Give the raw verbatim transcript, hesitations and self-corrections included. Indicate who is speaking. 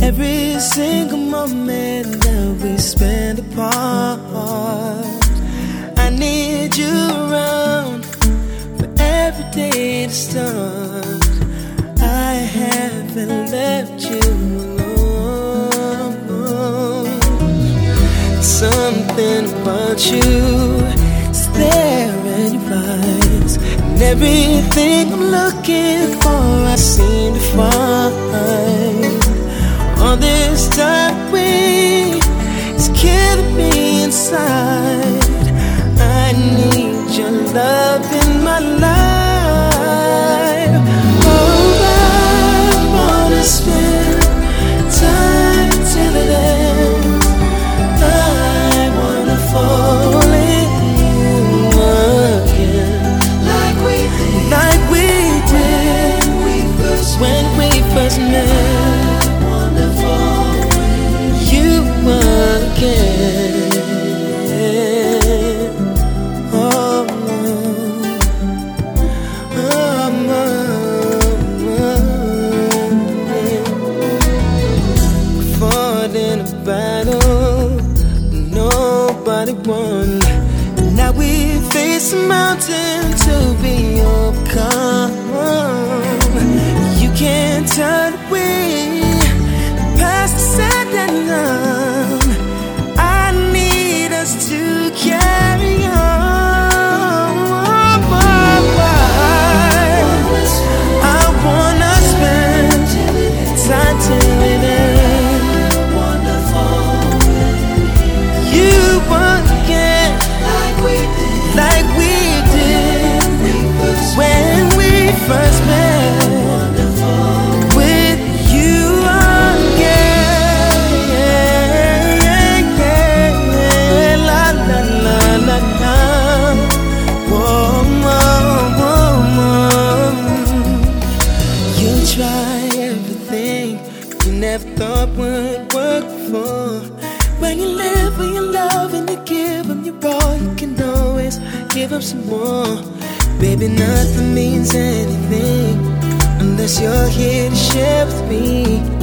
Speaker 1: Every single moment that we spend apart, I need you around for every day to start. I haven't left you alone. Something about you is there in your eyes, and everything I'm looking for I seem to find. All this time we is killing me inside. I need your love in my life. Oh, I wanna spend time till the end. I wanna fall in you again, like we did, like we did when we first when we first met. In a battle nobody won. Now we face a mountain to be overcome. You can't turn away past the sand and numb. I need us to carry on. I wanna spend time till it ends. Like we did when we first met, with you again. La la la la la. Whoa, whoa, whoa. You try everything you never thought would work before. When you live, when you love, and you give them your all, you can always give up some more. Baby, nothing means anything unless you're here to share with me.